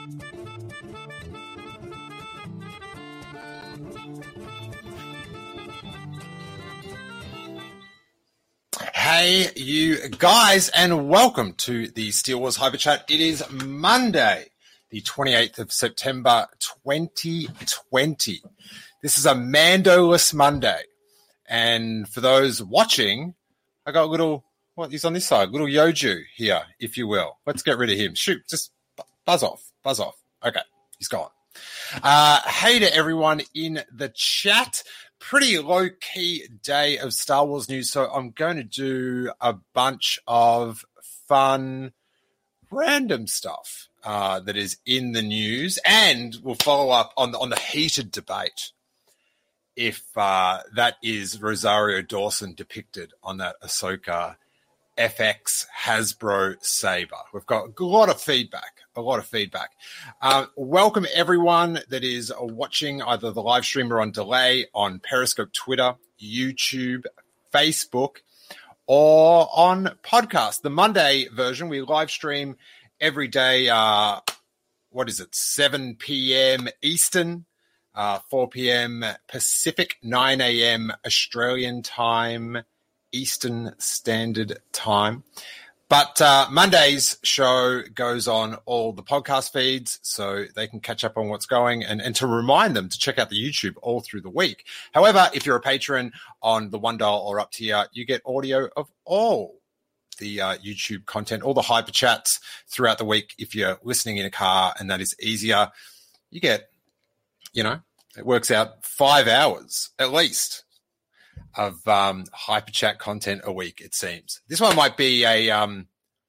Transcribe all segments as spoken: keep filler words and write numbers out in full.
Hey, you guys, and welcome to the Steele Wars Hyper Chat. It is Monday, the twenty-eighth of September, twenty twenty. This is a Mando-less Monday. And for those watching, I got a little, what is on this side? Little Yoju here, if you will. Let's get rid of him. Shoot, just buzz off, buzz off. Okay, he's gone. Uh, hey to everyone in the chat. Pretty low-key day of Star Wars news, so I'm going to do a bunch of fun, random stuff uh, that is in the news, and we'll follow up on, on the heated debate if uh, that is Rosario Dawson depicted on that Ahsoka F X Hasbro Saber. We've got a lot of feedback, a lot of feedback. Uh, welcome everyone that is watching either the live stream or on delay on Periscope, Twitter, YouTube, Facebook, or on podcast. The Monday version, we live stream every day, uh, what is it, seven p.m. Eastern, uh, four p.m. Pacific, nine a.m. Australian time, Eastern Standard Time. But uh, Monday's show goes on all the podcast feeds, so they can catch up on what's going, and, and to remind them to check out the YouTube all through the week. However, if you're a patron on the one dollar or up tier, you get audio of all the uh, YouTube content, all the hyper chats throughout the week. If you're listening in a car and that is easier, you get, you know, it works out five hours at least of um, hyper chat content a week, it seems. This one might be a um,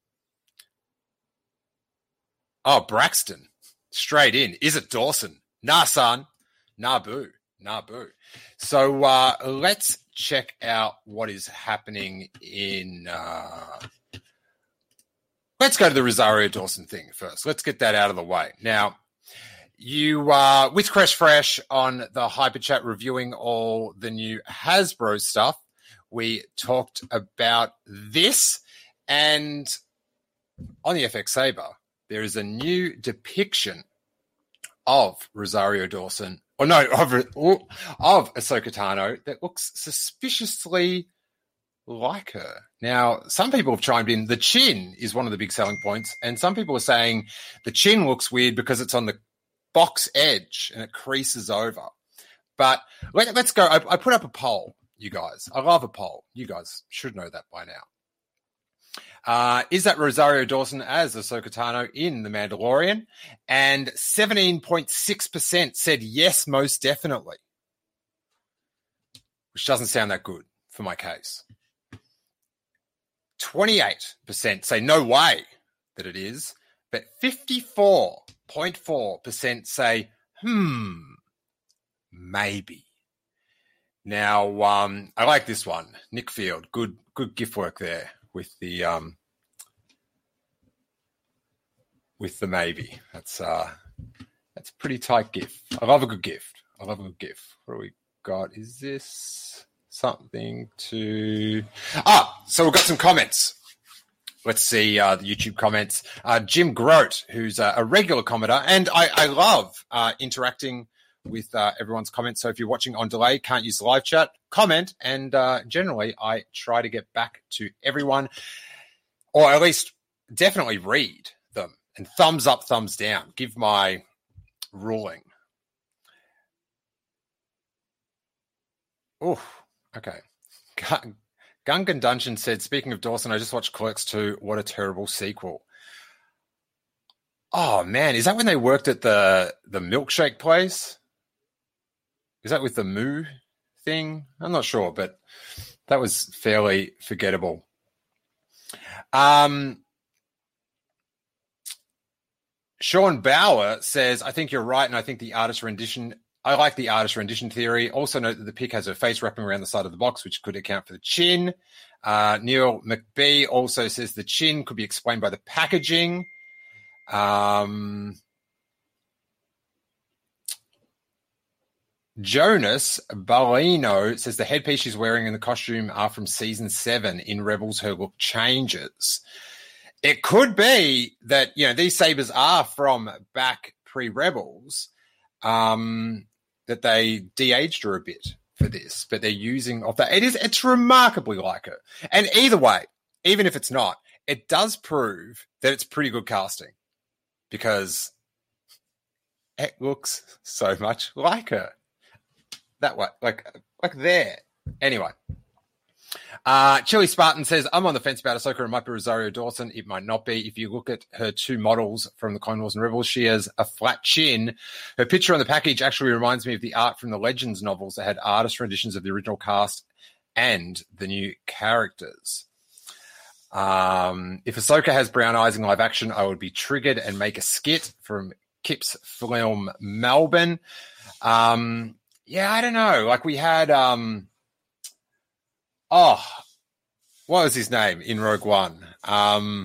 oh Braxton straight in. Is it Dawson? Nah, son. Nah, boo. Nah, boo. So uh, let's check out what is happening in. Uh... Let's go to the Rosario Dawson thing first. Let's get that out of the way now. You uh, with Crash Fresh on the Hyper Chat reviewing all the new Hasbro stuff. We talked about this, and on the F X Saber, there is a new depiction of Rosario Dawson, or no, of, of Ahsoka Tano that looks suspiciously like her. Now, some people have chimed in. The chin is one of the big selling points, and some people are saying the chin looks weird because it's on the box edge and it creases over. But let, let's go. I, I put up a poll, you guys. I love a poll. You guys should know that by now. Uh, is that Rosario Dawson as Ahsoka Tano in The Mandalorian? And seventeen point six percent said yes, most definitely. Which doesn't sound that good for my case. twenty-eight percent say no way that it is, but fifty-four zero point four percent say, hmm, maybe. Now, um, I like this one. Nick Field, good good GIF work there with the um, with the maybe. That's uh, that's a pretty tight GIF. I love a good GIF. I love a good GIF. What do we got? Is this something to... Ah, so we've got some comments. Let's see uh, the YouTube comments. Uh, Jim Grote, who's uh, a regular commenter, and I, I love uh, interacting with uh, everyone's comments. So if you're watching on delay, can't use the live chat, comment, and uh, generally I try to get back to everyone, or at least definitely read them. And thumbs up, thumbs down. Give my ruling. Oh, okay. Gungan Dungeon said, speaking of Dawson, I just watched Clerks two. What a terrible sequel. Oh, man. Is that when they worked at the, the milkshake place? Is that with the Moo thing? I'm not sure, but that was fairly forgettable. Um, Sean Bauer says, I think you're right, and I think the artist rendition... I like the artist rendition theory. Also note that the pic has her face wrapping around the side of the box, which could account for the chin. Uh, Neil McBee also says the chin could be explained by the packaging. Um, Jonas Ballino says the headpiece she's wearing and the costume are from season seven. In Rebels, her look changes. it could be that, you know, these sabers are from back pre-Rebels, um, that they de-aged her a bit for this, but they're using off that. It is, it's remarkably like her. And either way, even if it's not, it does prove that it's pretty good casting because it looks so much like her. That way, like, like there. Anyway. Uh, Chili Spartan says, I'm on the fence about Ahsoka. It might be Rosario Dawson. It might not be. If you look at her two models from the Clone Wars and Rebels, she has a flat chin. Her picture on the package actually reminds me of the art from the Legends novels that had artist renditions of the original cast and the new characters. Um, if Ahsoka has brown eyes in live action, I would be triggered and make a skit from Kip's Film Melbourne. Um, yeah, I don't know. Like we had... Um, Oh, what was his name in Rogue One? Um,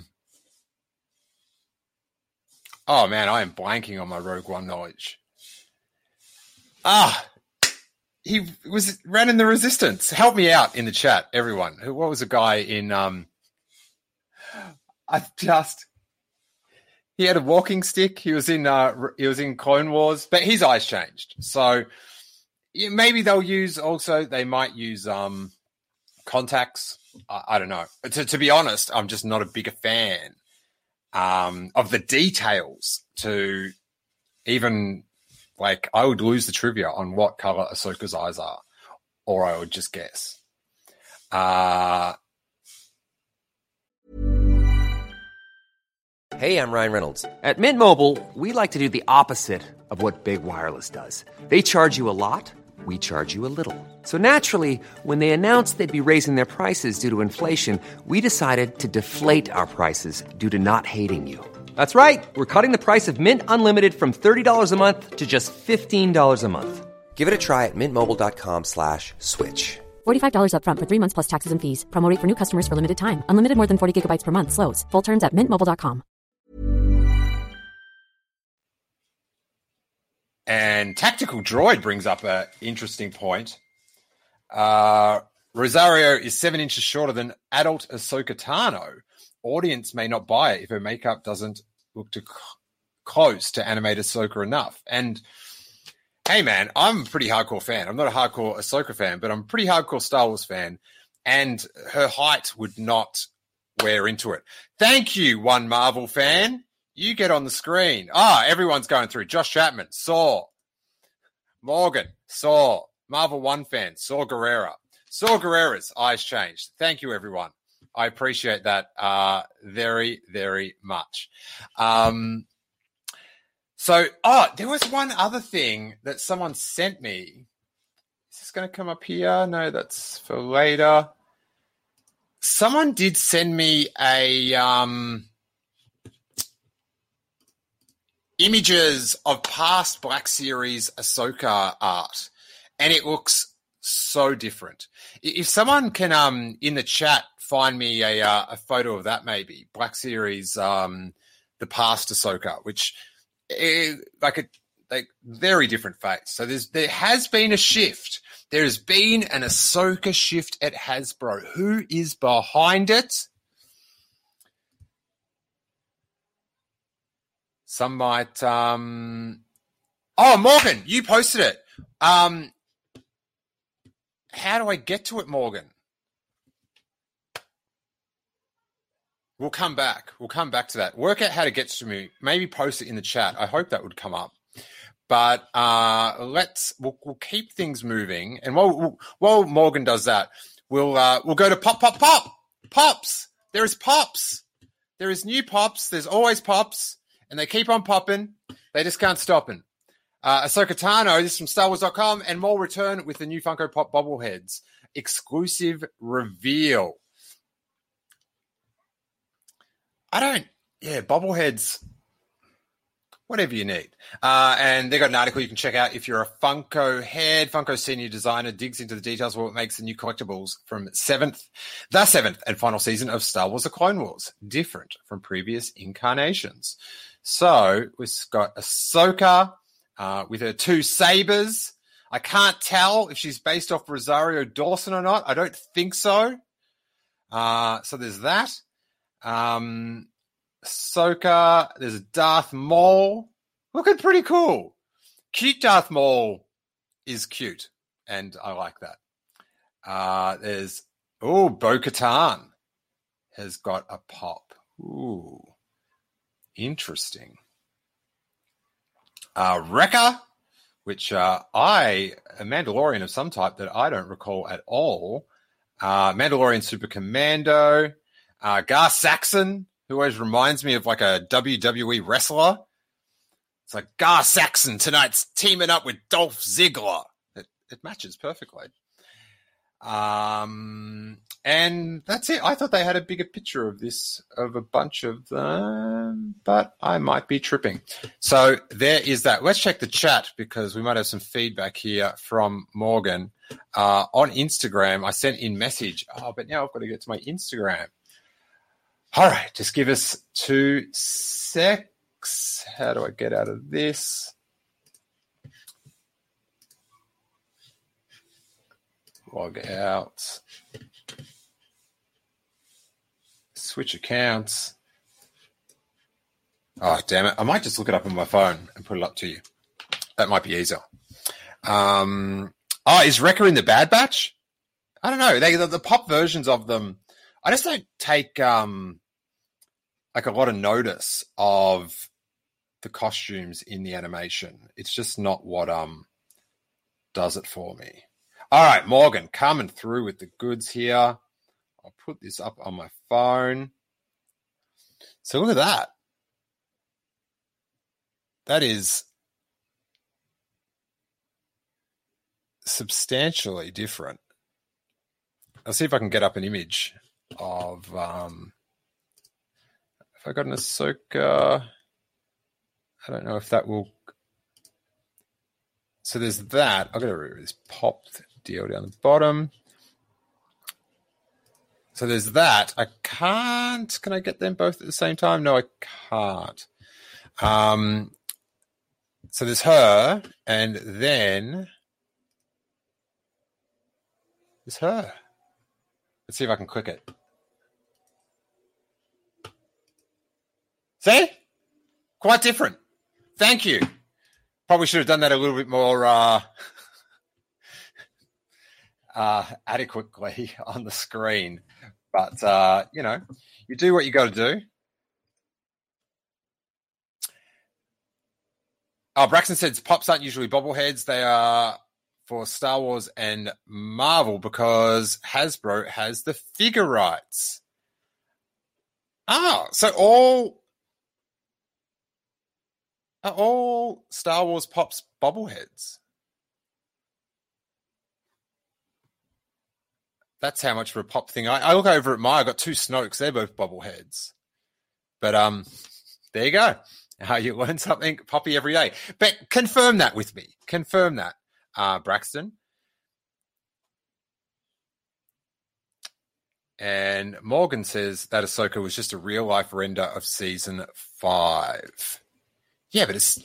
oh, man, I am blanking on my Rogue One knowledge. Ah, he was ran in the Resistance. Help me out in the chat, everyone. Who? What was the guy in... Um, I just... He had a walking stick. He was in uh, he was in Clone Wars, but his eyes changed. So yeah, maybe they'll use also, they might use... Um, contacts. I, I don't know. To, to be honest, I'm just not a bigger fan um, of the details to even, like, I would lose the trivia on what color Ahsoka's eyes are, or I would just guess. Uh, Hey, I'm Ryan Reynolds. At Mint Mobile, we like to do the opposite of what Big Wireless does. They charge you a lot. We charge you a little. So naturally, when they announced they'd be raising their prices due to inflation, we decided to deflate our prices due to not hating you. That's right. We're cutting the price of Mint Unlimited from thirty dollars a month to just fifteen dollars a month. Give it a try at mintmobile.com slash switch. forty-five dollars up front for three months plus taxes and fees. Promo rate for new customers for limited time. Unlimited more than forty gigabytes per month. Slows full terms at mint mobile dot com. And Tactical Droid brings up an interesting point. Uh, Rosario is seven inches shorter than adult Ahsoka Tano. Audience may not buy it if her makeup doesn't look too c- close to animated Ahsoka enough. And hey, man, I'm a pretty hardcore fan. I'm not a hardcore Ahsoka fan, but I'm a pretty hardcore Star Wars fan. And her height would not wear into it. Thank you, one Marvel fan. You get on the screen. Ah, everyone's going through. Josh Chapman, Saw. Morgan, Saw. Marvel One fan, Saw Gerrera. Saw Gerrera's eyes changed. Thank you, everyone. I appreciate that uh, very, very much. Um, so, oh, there was one other thing that someone sent me. Is this going to come up here? No, that's for later. Someone did send me a... Um, images of past Black Series Ahsoka art, and it looks so different. If someone can, um, in the chat, find me a uh, a photo of that, maybe Black Series, um, the past Ahsoka, which is like a like very different face. So there's there has been a shift. There has been an Ahsoka shift at Hasbro. Who is behind it? Some might... Um... Oh, Morgan, you posted it. Um, how do I get to it, Morgan? We'll come back. We'll come back to that. Work out how to get to me. Maybe post it in the chat. I hope that would come up. But uh, let's we'll, we'll keep things moving. And while while Morgan does that, we'll uh, we'll go to pop pop pop pops. There is pops. There is new pops. There's always pops. And they keep on popping. They just can't stop it. Uh, Ahsoka Tano, this is from Star Wars dot com, and more return with the new Funko Pop bobbleheads. Exclusive reveal. I don't... Yeah, bobbleheads... Whatever you need. Uh, and they got an article you can check out if you're a Funko head. Funko senior designer digs into the details of what makes the new collectibles from seventh, the seventh and final season of Star Wars: The Clone Wars different from previous incarnations. So we've got Ahsoka uh, with her two sabers. I can't tell if she's based off Rosario Dawson or not. I don't think so. Uh, so there's that. Um, Ahsoka. There's a Darth Maul. Looking pretty cool. Cute Darth Maul is cute, and I like that. Uh, there's, oh, Bo-Katan has got a pop. Ooh, interesting. Uh, Wrecker, which uh, I, a Mandalorian of some type that I don't recall at all. Uh, Mandalorian Super Commando. Uh, Gar Saxon, who always reminds me of like a W W E wrestler. It's like Gar Saxon tonight's teaming up with Dolph Ziggler. It, it matches perfectly. Um, and that's it. I thought they had a bigger picture of this, of a bunch of them, but I might be tripping. So there is that. Let's check the chat because we might have some feedback here from Morgan. Uh, on Instagram, I sent in message. Oh, but now I've got to get to my Instagram. All right, just give us two secs. How do I get out of this? Log out. Switch accounts. Oh, damn it. I might just look it up on my phone and put it up to you. That might be easier. Um, oh, is Wrecker in the Bad Batch? I don't know. They, the, the pop versions of them, I just don't take um, like a lot of notice of the costumes in the animation. It's just not what um does it for me. All right, Morgan, coming through with the goods here. I'll put this up on my phone. So look at that. That is substantially different. I'll see if I can get up an image of, um, if I got an Ahsoka, I don't know if that will. So there's that. I've got to remove this pop deal down the bottom. So there's that. I can't. Can I get them both at the same time? No, I can't. Um, so there's her, and then there's her. Let's see if I can click it. See? Quite different. Thank you. Probably should have done that a little bit more uh, uh, adequately on the screen. But, uh, you know, you do what you got to do. Oh, Braxton says pops aren't usually bobbleheads. They are for Star Wars and Marvel because Hasbro has the figure rights. Ah, so all are all Star Wars pops bobbleheads. That's how much of a pop thing. I, I look over at my, I got two Snokes. They're both bobbleheads. But um, there you go. Uh, you learn something poppy every day. But confirm that with me. Confirm that, uh, Braxton. And Morgan says that Ahsoka was just a real-life render of season five. Yeah, but it's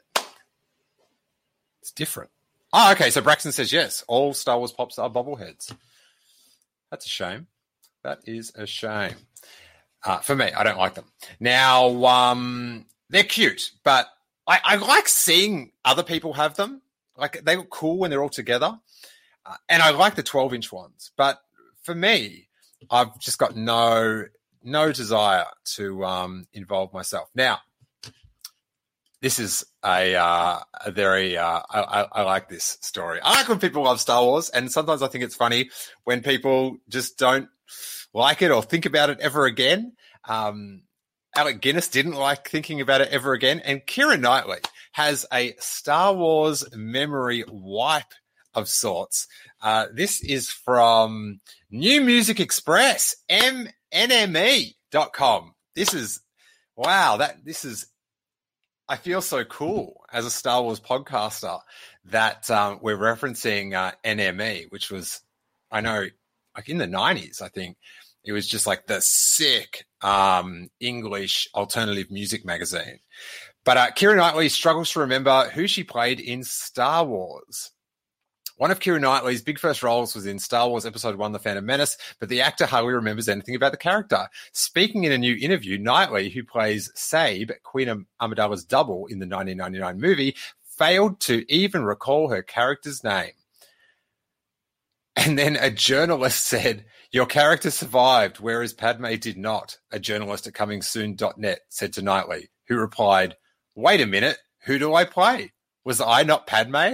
it's different. Oh, okay. So Braxton says yes. All Star Wars pops are bobbleheads. That's a shame. That is a shame. Uh, for me, I don't like them. Now, um, they're cute, but I, I like seeing other people have them. Like, they look cool when they're all together. Uh, and I like the twelve-inch ones. But for me, I've just got no no desire to um, involve myself. Now, this is a, uh, a very, uh, I, I, I like this story. I like when people love Star Wars, and sometimes I think it's funny when people just don't like it or think about it ever again. Um, Alec Guinness didn't like thinking about it ever again, and Keira Knightley has a Star Wars memory wipe of sorts. Uh, this is from New Music Express, M N M E dot com. This is, wow, that this is, I feel so cool as a Star Wars podcaster that um, we're referencing uh, N M E, which was, I know, like in the nineties, I think. It was just like the sick um, English alternative music magazine. But uh, Keira Knightley struggles to remember who she played in Star Wars. One of Keira Knightley's big first roles was in Star Wars Episode one, The Phantom Menace, but the actor hardly remembers anything about the character. Speaking in a new interview, Knightley, who plays Sabe, Queen Amidala's double in the nineteen ninety-nine movie, failed to even recall her character's name. And then a journalist said, your character survived, whereas Padme did not. A journalist at coming soon dot net said to Knightley, who replied, wait a minute, who do I play? Was I not Padme?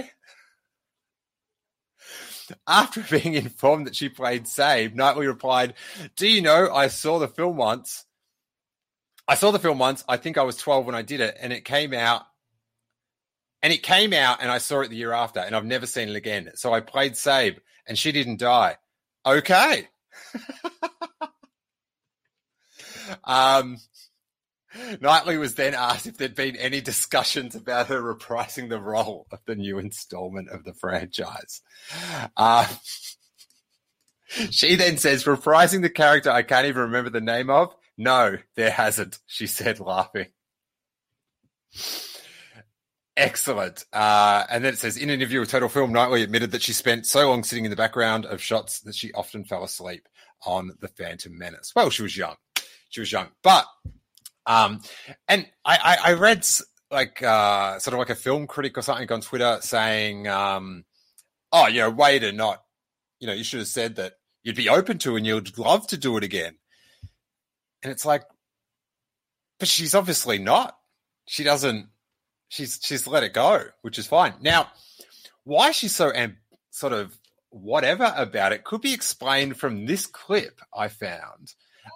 After being informed that she played Sabe, Knightley replied, do you know, I saw the film once. I saw the film once. I think I was twelve when I did it, and it came out. And it came out, and I saw it the year after, and I've never seen it again. So I played Sabe, and she didn't die. Okay. um, Knightley was then asked if there'd been any discussions about her reprising the role of the new installment of the franchise. Uh, she then says, reprising the character I can't even remember the name of? No, there hasn't, she said, laughing. Excellent. Uh, and then it says, in an interview with Total Film, Knightley admitted that she spent so long sitting in the background of shots that she often fell asleep on The Phantom Menace. Well, she was young. She was young. But, um, and I, I, I read like, uh, sort of like a film critic or something on Twitter saying, um, oh, you know, way to not, you know, you should have said that you'd be open to and you'd love to do it again. And it's like, but she's obviously not. She doesn't. She's she's let it go, which is fine. Now, why she's so am- sort of whatever about it could be explained from this clip I found.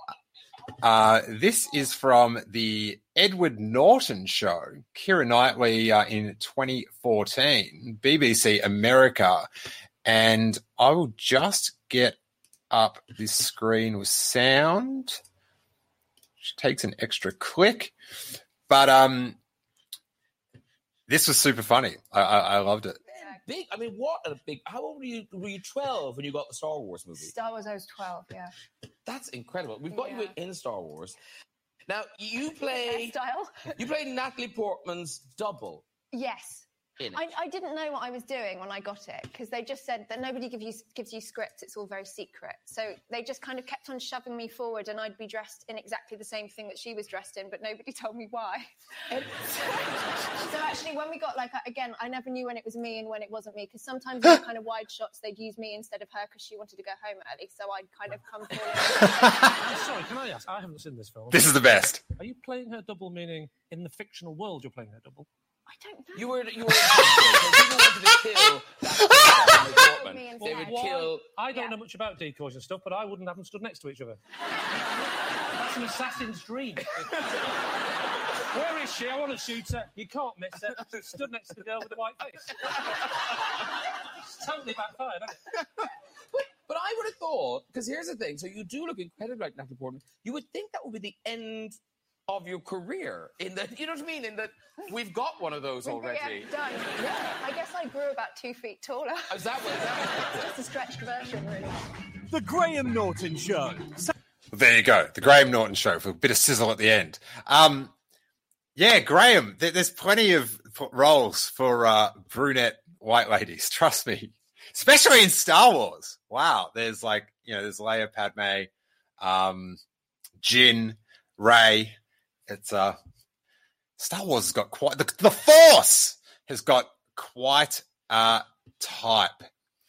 Uh, this is from the Edward Norton show, Keira Knightley uh, in twenty fourteen, B B C America. And I will just get up this screen with sound, which takes an extra click. But um. This was super funny. I, I, I loved it. Big. I mean, what a big. How old were you? Were you twelve when you got the Star Wars movie? Star Wars, I was twelve. Yeah. That's incredible. We've got Yeah. you in Star Wars. Now you play. Style. You played Natalie Portman's double. Yes. In it. I, I didn't know what I was doing when I got it because they just said that nobody give you, gives you scripts. It's all very secret. So they just kind of kept on shoving me forward and I'd be dressed in exactly the same thing that she was dressed in, but nobody told me why. so, so actually when we got like, again, I never knew when it was me and when it wasn't me because sometimes in the kind of wide shots they'd use me instead of her because she wanted to go home early. So I'd kind of come forward. Sorry, can I ask? I haven't seen this film. This is the best. Are you playing her double, meaning in the fictional world you're playing her double? I don't know. You were. You were. People wanted to kill. Natalie Portman. Me They would instead. kill. I don't Yeah. know much about decoys and stuff, but I wouldn't have them stood next to each other. That's an assassin's dream. Where is she? I want to shoot her. You can't miss her. She's stood next to the girl with the white face. It's totally backfired, hasn't it? But, but I would have thought, because here's the thing, so you do look incredibly like Natalie Portman. You would think that would be the end of your career. In that, you know what I mean? In that we've got one of those already. Yeah, done. Yeah. I guess I grew about two feet taller. Is that what? Is that Just a stretched version, really. The Graham Norton Show. There you go. The Graham Norton Show for a bit of sizzle at the end. Um, yeah, Graham, there, there's plenty of f- roles for uh, brunette white ladies. Trust me, especially in Star Wars. Wow. There's like, you know, there's Leia, Padme, um, Jin, Rey. It's uh, Star Wars has got quite the, the Force has got quite a type.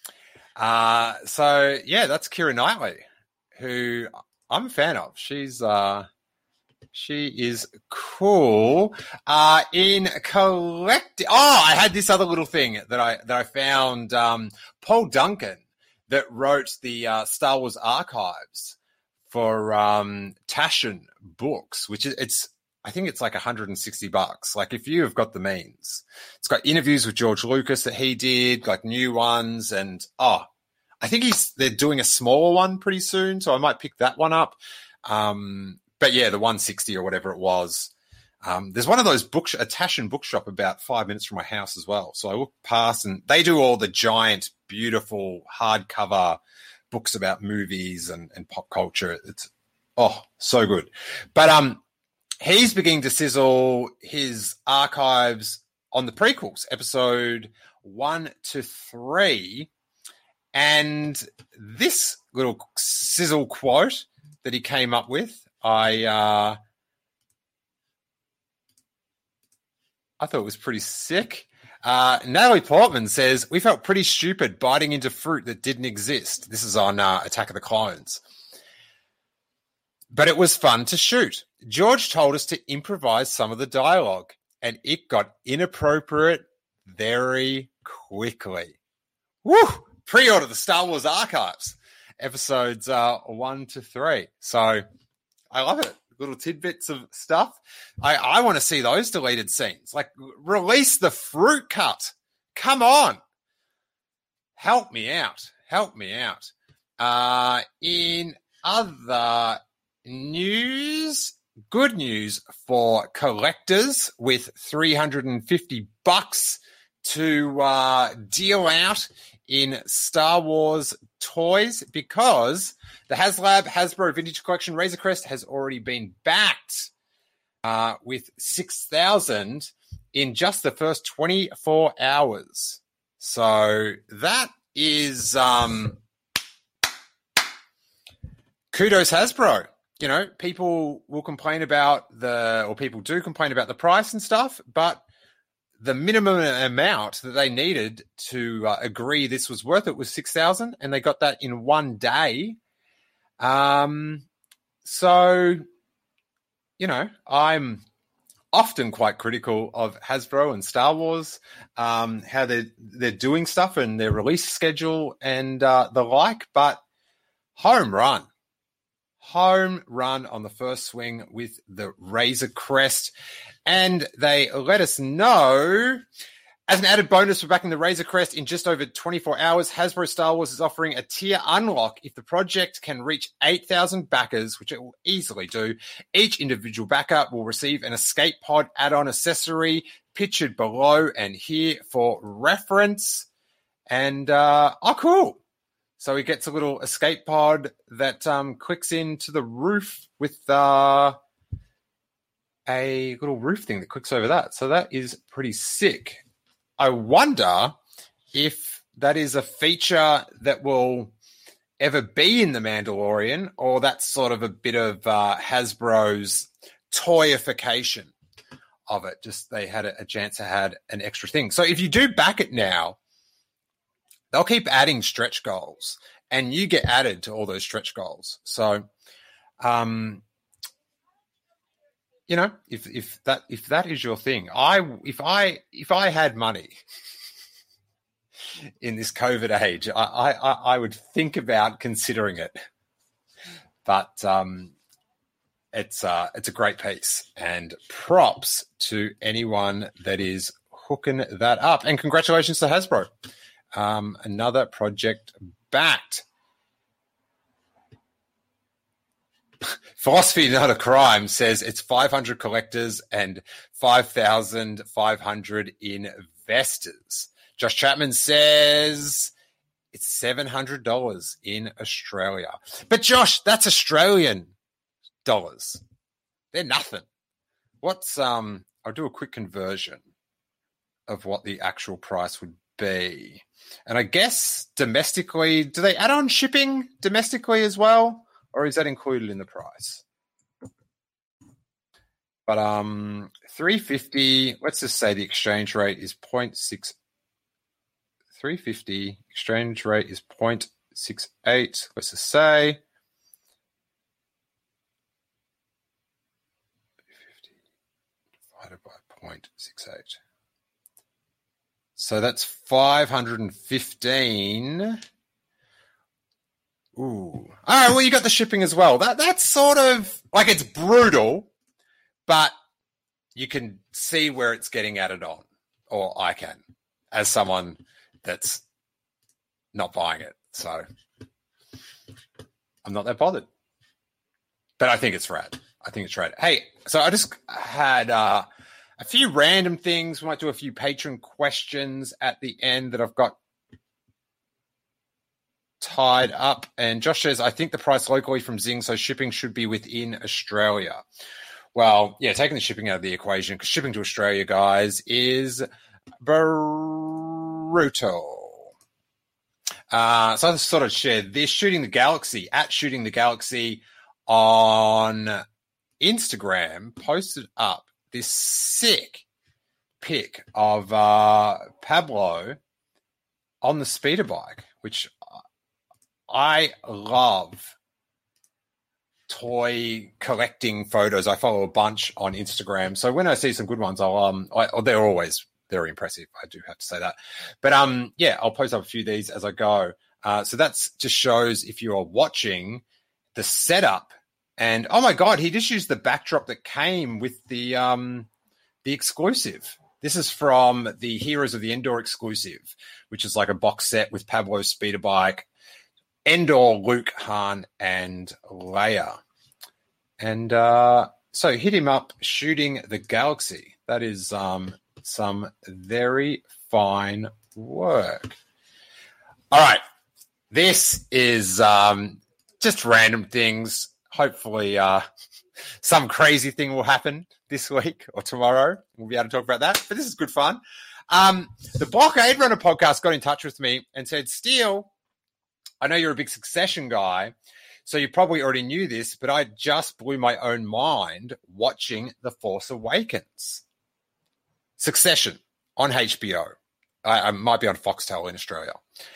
Uh, so yeah, that's Keira Knightley, who I'm a fan of. She's uh, she is cool. Uh, in collecting, oh, I had this other little thing that I that I found. Um, Paul Duncan that wrote the uh, Star Wars archives for um, Taschen Books, which is it's I think it's like one hundred sixty bucks. Like if you have got the means, it's got interviews with George Lucas that he did, like new ones, and oh, I think he's they're doing a smaller one pretty soon, so I might pick that one up. Um, but yeah, the one sixty or whatever it was. Um, there's one of those book a Taschen bookshop about five minutes from my house as well. So I walk past and they do all the giant, beautiful hardcover books about movies and, and pop culture. It's oh so good. But um. He's beginning to sizzle his archives on the prequels, episode one to three, And this little sizzle quote that he came up with, I uh, I thought it was pretty sick. Uh, Natalie Portman says, we felt pretty stupid biting into fruit that didn't exist. This is on uh, Attack of the Clones. But it was fun to shoot. George told us to improvise some of the dialogue, and it got inappropriate very quickly. Woo! Pre-order the Star Wars Archives, episodes uh, one to three. So I love it. Little tidbits of stuff. I, I want to see those deleted scenes. Like, release the fruit cut. Come on. Help me out. Help me out. Uh, in other news, good news for collectors with three hundred fifty bucks to uh, deal out in Star Wars toys, because the HasLab Hasbro Vintage Collection Razor Crest has already been backed uh, with six thousand in just the first twenty-four hours. So that is um, kudos Hasbro. You know, people will complain about the, or people do complain about the price and stuff, but the minimum amount that they needed to uh, agree this was worth it was six thousand, and they got that in one day. Um, so, you know, I'm often quite critical of Hasbro and Star Wars, um, how they're, they're doing stuff and their release schedule and uh, the like, but home run. Home run on the first swing with the Razor Crest. And they let us know, as an added bonus for backing the Razor Crest in just over twenty-four hours, Hasbro Star Wars is offering a tier unlock. If the project can reach eight thousand backers, which it will easily do, each individual backer will receive an escape pod add-on accessory pictured below and here for reference. And, uh, oh, cool. So he gets a little escape pod that um, clicks into the roof with uh, a little roof thing that clicks over that. So that is pretty sick. I wonder if that is a feature that will ever be in The Mandalorian, or that's sort of a bit of uh, Hasbro's toyification of it. Just they had a, a chance to add an extra thing. So if you do back it now, they'll keep adding stretch goals, and you get added to all those stretch goals. So, um, you know, if if that if that is your thing, I if I if I had money in this COVID age, I I, I would think about considering it. But um, it's uh, it's a great piece, and props to anyone that is hooking that up, and congratulations to Hasbro. Um, another project backed. Philosophy Not a Crime says it's five hundred collectors and five thousand five hundred investors. Josh Chapman says it's seven hundred dollars in Australia. But Josh, that's Australian dollars. They're nothing. What's, um, I'll do a quick conversion of what the actual price would be. And I guess domestically, do they add on shipping domestically as well? Or is that included in the price? But um, three fifty, let's just say the exchange rate is zero point six. three fifty, exchange rate is zero point six eight. Let's just say. three fifty divided by zero point six eight. So that's five hundred fifteen. Ooh. All right, well, you got the shipping as well. That That's sort of, like, it's brutal, but you can see where it's getting added on. Or I can, as someone that's not buying it. So I'm not that bothered. But I think it's rad. I think it's rad. Hey, so I just had uh, a few random things. We might do a few patron questions at the end that I've got tied up. And Josh says, I think the price locally from Zing, so shipping should be within Australia. Well, yeah, taking the shipping out of the equation, because shipping to Australia, guys, is brutal. Uh, so I sort of shared this. Shooting the Galaxy, at Shooting the Galaxy on Instagram, posted up this sick pic of uh, Pablo on the speeder bike, which I love. Toy collecting photos. I follow a bunch on Instagram, so when I see some good ones, I'll um, I, oh, they're always very impressive. I do have to say that, but um, yeah, I'll post up a few of these as I go. Uh, so that's just shows if you are watching the setup, and oh my god, he just used the backdrop that came with the um, the exclusive. This is from the Heroes of the Endor exclusive, which is like a box set with Pablo's speeder bike, Endor, Luke, Han, and Leia. And uh, so hit him up, Shooting the Galaxy. That is um, some very fine work. All right. This is um, just random things. Hopefully uh, some crazy thing will happen this week or tomorrow. We'll be able to talk about that. But this is good fun. Um, the Blockade Runner podcast got in touch with me and said, Steele, I know you're a big Succession guy, so you probably already knew this, but I just blew my own mind watching The Force Awakens. Succession on H B O. I, I might be on Foxtel in Australia.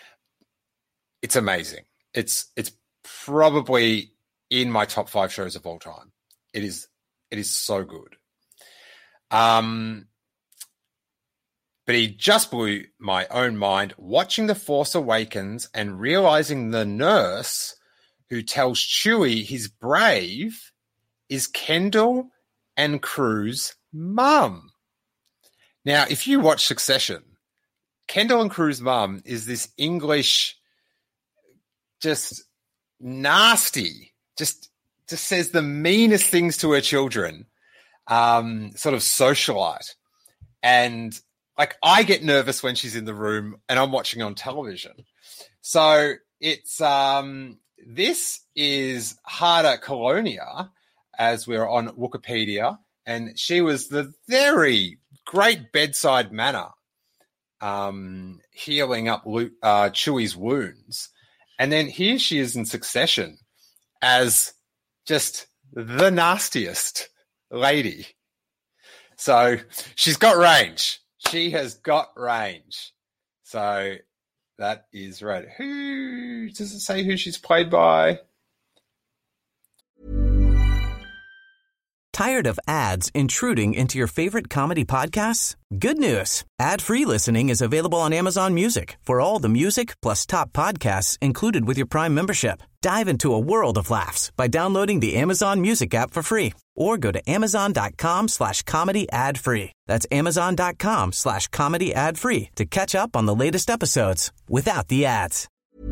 It's amazing. It's it's probably in my top five shows of all time. It is it is so good. Um. But he just blew my own mind watching The Force Awakens and realizing the nurse who tells Chewie he's brave is Kendall and Crew's mum. Now, if you watch Succession, Kendall and Crew's mum is this English, just nasty, just, just says the meanest things to her children, um, sort of socialite. And like, I get nervous when she's in the room and I'm watching on television. So it's, um, this is Harda Colonia, as we're on Wikipedia, and she was the very great bedside manner, um, healing up Luke, uh, Chewie's wounds. And then here she is in Succession as just the nastiest lady. So she's got range. She has got range. So that is right. Who does it say who she's played by? Tired of ads intruding into your favorite comedy podcasts? Good news. Ad-free listening is available on Amazon Music for all the music plus top podcasts included with your Prime membership. Dive into a world of laughs by downloading the Amazon Music app for free or go to amazon.com slash comedy ad free. That's amazon.com slash comedy ad free to catch up on the latest episodes without the ads.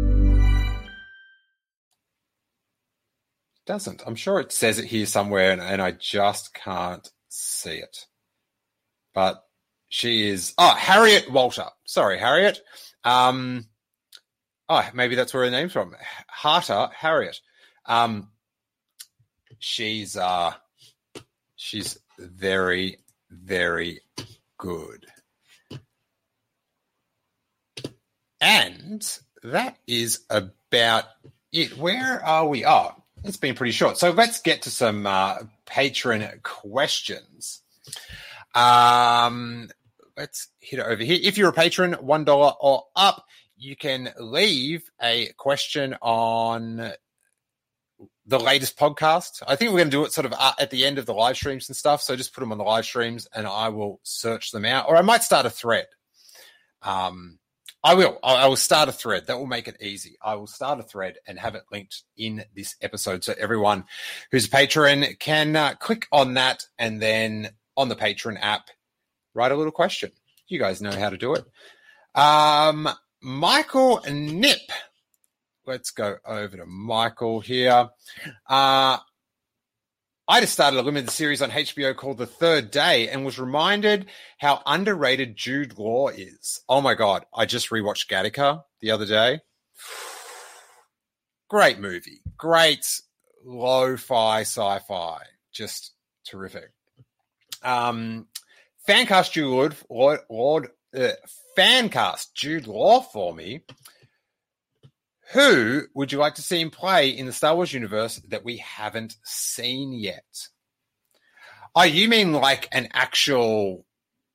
Doesn't. I'm sure it says it here somewhere and, and I just can't see it. But she is, oh, Harriet Walter. Sorry, Harriet. Um, oh, maybe that's where her name's from. Harta Harriet. Um, she's, uh, she's very, very good. And that is about it. Where are we? Oh, it's been pretty short. So let's get to some uh, patron questions. Um, let's hit it over here. If you're a patron, one dollar or up, you can leave a question on the latest podcast. I think we're going to do it sort of at the end of the live streams and stuff. So just put them on the live streams and I will search them out. Or I might start a thread. Um, I will. I will start a thread. That will make it easy. I will start a thread and have it linked in this episode so everyone who's a patron can uh, click on that and then on the Patreon app, write a little question. You guys know how to do it. Um, Michael Nip. Let's go over to Michael here. Uh, I just started a limited series on H B O called The Third Day and was reminded how underrated Jude Law is. Oh, my God. I just rewatched Gattaca the other day. Great movie. Great lo-fi sci-fi. Just terrific. Um, fancast Jude Lord, Lord, uh, fancast Jude Law for me. Who would you like to see him play in the Star Wars universe that we haven't seen yet? Oh, you mean like an actual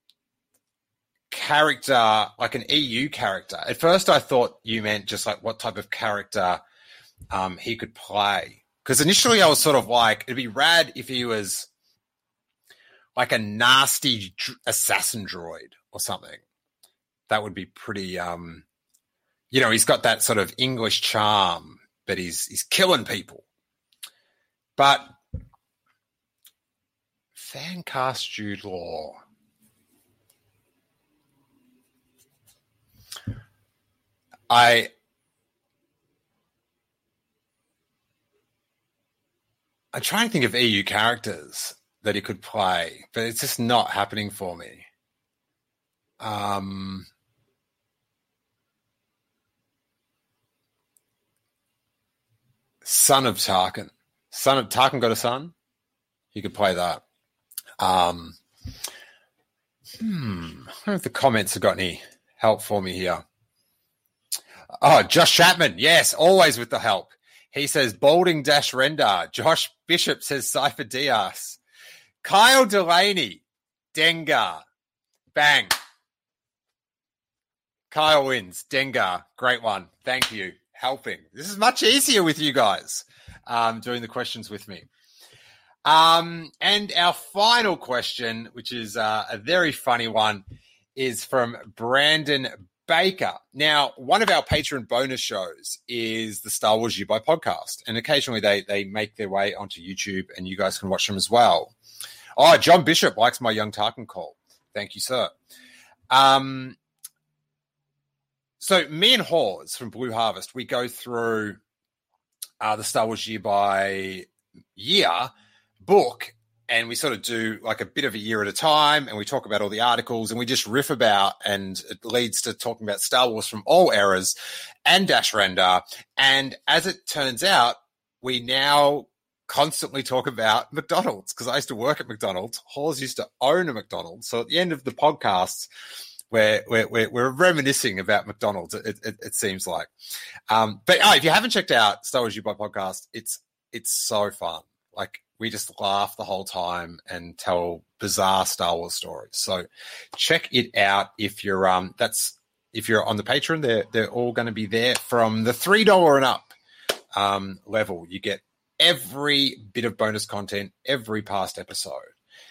character, like an E U character? At first I thought you meant just like what type of character um, he could play. Because initially I was sort of like, it'd be rad if he was like a nasty dr- assassin droid or something. That would be pretty, um, you know, he's got that sort of English charm, but he's he's killing people. But fan cast Jude Law. I I'm trying to think of E U characters that he could play, but it's just not happening for me. Um, Son of Tarkin. Son of Tarkin got a son? He could play that. Um, hmm. I don't know if the comments have got any help for me here. Oh, Josh Chapman. Yes, always with the help. He says Balding Dash Rendar. Josh Bishop says Cypher Diaz. Kyle Delaney. Dengar. Bang. Kyle wins. Dengar. Great one. Thank you. Helping. This is much easier with you guys um, doing the questions with me. Um, and our final question, which is uh, a very funny one, is from Brandon Baker. Now, one of our Patreon bonus shows is the Star Wars U-Buy podcast, and occasionally they they make their way onto YouTube, and you guys can watch them as well. Oh, John Bishop likes my Young Tarkin call. Thank you, sir. Um, so me and Hawes from Blue Harvest, we go through uh, the Star Wars U-Buy year book, and we sort of do like a bit of a year at a time, and we talk about all the articles, and we just riff about, and it leads to talking about Star Wars from all eras and Dash Render. And as it turns out, we now constantly talk about McDonald's, because I used to work at McDonald's. Hawes used to own a McDonald's. So at the end of the podcasts, we're, we're, we're, we're reminiscing about McDonald's, it, it, it seems like. Um, but oh, if you haven't checked out Star Wars U-Buy podcast, it's it's so fun. Like, we just laugh the whole time and tell bizarre Star Wars stories. So check it out if you're um that's if you're on the Patreon. They're they're all going to be there from the three dollars and up um, level. You get every bit of bonus content, every past episode.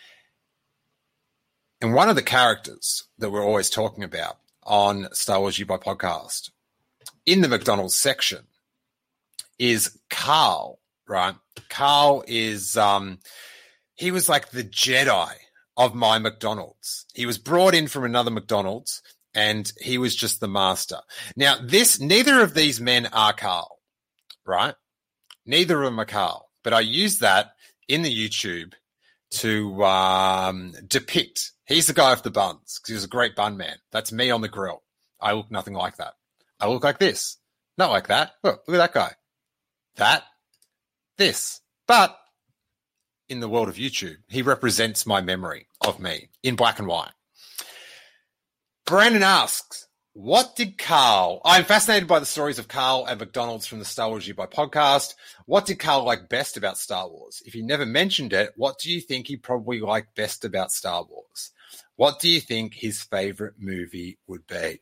And one of the characters that we're always talking about on Star Wars U-Buy podcast in the McDonald's section is Carl. Right. Carl is, um, he was like the Jedi of my McDonald's. He was brought in from another McDonald's, and he was just the master. Now, this, neither of these men are Carl, right? Neither of them are Carl, but I use that in the YouTube to um, depict. He's the guy with the buns, because he was a great bun man. That's me on the grill. I look nothing like that. I look like this. Not like that. Look, look at that guy. That. This. But in the world of YouTube, he represents my memory of me in black and white. Brandon asks, what did Carl... I'm fascinated by the stories of Carl and McDonald's from the Star Wars U-Buy podcast. What did Carl like best about Star Wars? If he never mentioned it, what do you think he probably liked best about Star Wars? What do you think his favorite movie would be?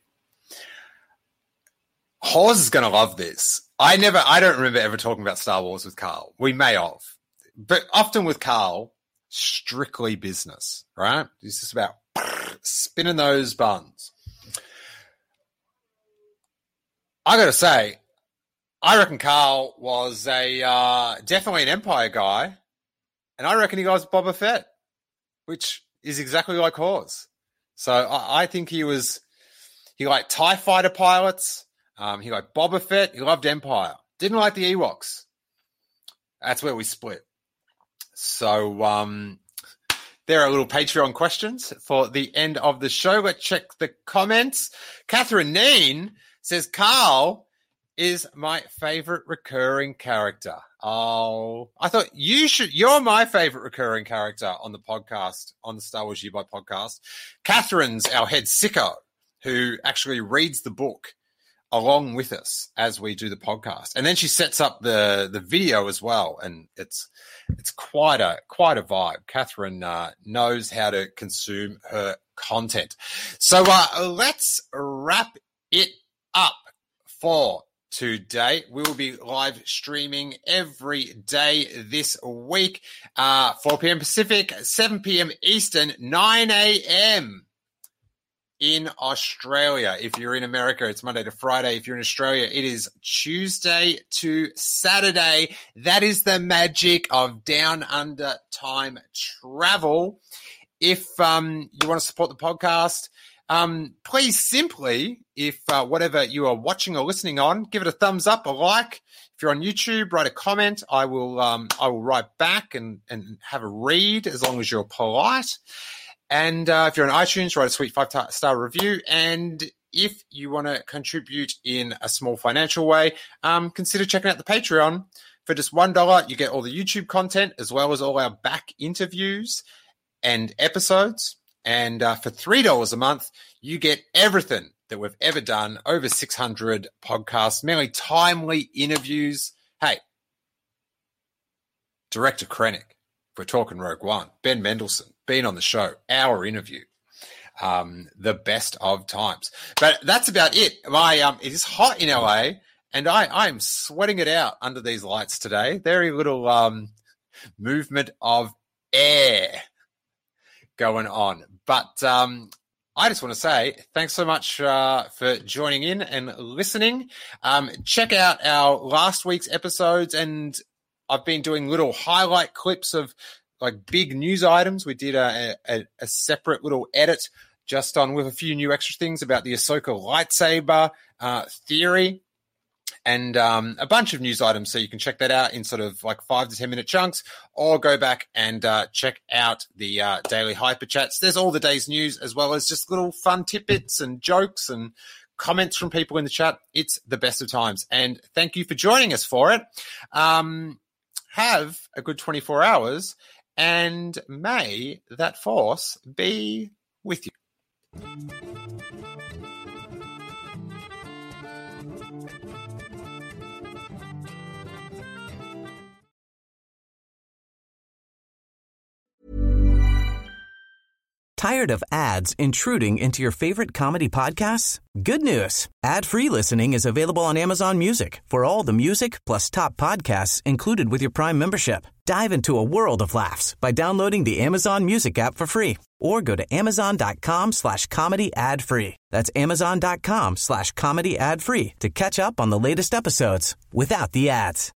Hawes is going to love this. I never, I don't remember ever talking about Star Wars with Carl. We may have, but often with Carl, strictly business, right? It's just about spinning those buns. I got to say, I reckon Carl was a uh, definitely an Empire guy, and I reckon he was Boba Fett, which is exactly like Hawes. So I, I think he was, he liked TIE fighter pilots. Um, he liked Boba Fett. He loved Empire. Didn't like the Ewoks. That's where we split. So um, there are little Patreon questions for the end of the show. Let's check the comments. Catherine Neen says, Carl is my favorite recurring character. Oh, I thought you should. You're my favorite recurring character on the podcast, on the Star Wars U-Buy podcast. Catherine's our head sicko who actually reads the book along with us as we do the podcast. And then she sets up the, the video as well. And it's, it's quite a, quite a vibe. Catherine uh, knows how to consume her content. So uh, let's wrap it up for today. We will be live streaming every day this week, uh, four p.m. Pacific, seven p.m. Eastern, nine a.m. in Australia. If you're in America, it's Monday to Friday. If you're in Australia, it is Tuesday to Saturday. That is the magic of Down Under time travel. If um, you want to support the podcast, um, please simply, if uh, whatever you are watching or listening on, give it a thumbs up, a like. If you're on YouTube, write a comment. I will um, I will write back and, and have a read as long as you're polite. And uh, if you're on iTunes, write a sweet five-star review. And if you want to contribute in a small financial way, um, consider checking out the Patreon. For just one dollar, you get all the YouTube content as well as all our back interviews and episodes. And uh, for three dollars a month, you get everything that we've ever done, over six hundred podcasts, mainly timely interviews. Hey, Director Krennic, we're talking Rogue One, Ben Mendelsohn, been on the show, our interview, um, the best of times. But that's about it. My, um, it is hot in L A, and I, I'm sweating it out under these lights today. Very little um, movement of air going on. But um, I just want to say thanks so much uh, for joining in and listening. Um, check out our last week's episodes, and I've been doing little highlight clips of like big news items. We did a, a, a separate little edit just on with a few new extra things about the Ahsoka lightsaber uh, theory and um, a bunch of news items. So you can check that out in sort of like five to ten minute chunks, or go back and uh, check out the uh, daily hyper chats. There's all the day's news as well as just little fun tidbits and jokes and comments from people in the chat. It's the best of times. And thank you for joining us for it. Um, have a good twenty-four hours, and may that force be with you. Tired of ads intruding into your favorite comedy podcasts? Good news. Ad-free listening is available on Amazon Music for all the music plus top podcasts included with your Prime membership. Dive into a world of laughs by downloading the Amazon Music app for free, or go to amazon.com slash comedy ad free. That's amazon.com slash comedy ad free to catch up on the latest episodes without the ads.